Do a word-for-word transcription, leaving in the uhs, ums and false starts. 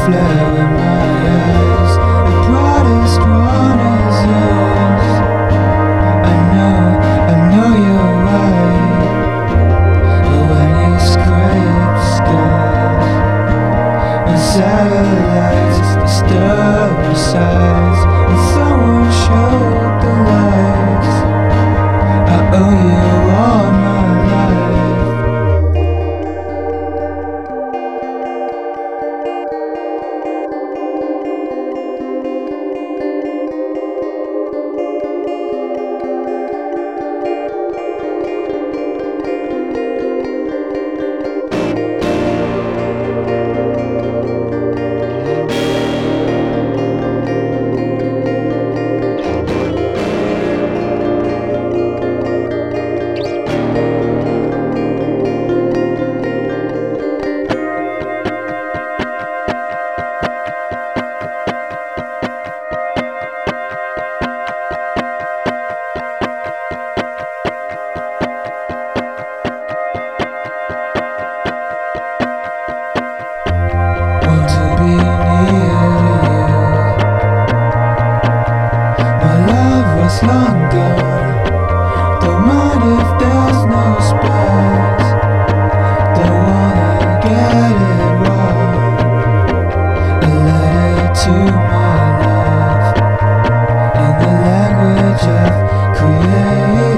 flare in my eyes. The brightest one is yours. I know, I know you're right. But when you scrape skies, when satellites disturb the sides, and someone showed the lights, I owe you all my life. Want to be near you. My love was long gone. Don't mind if there's no space. Don't wanna get it wrong. A letter to my love in the language of creation.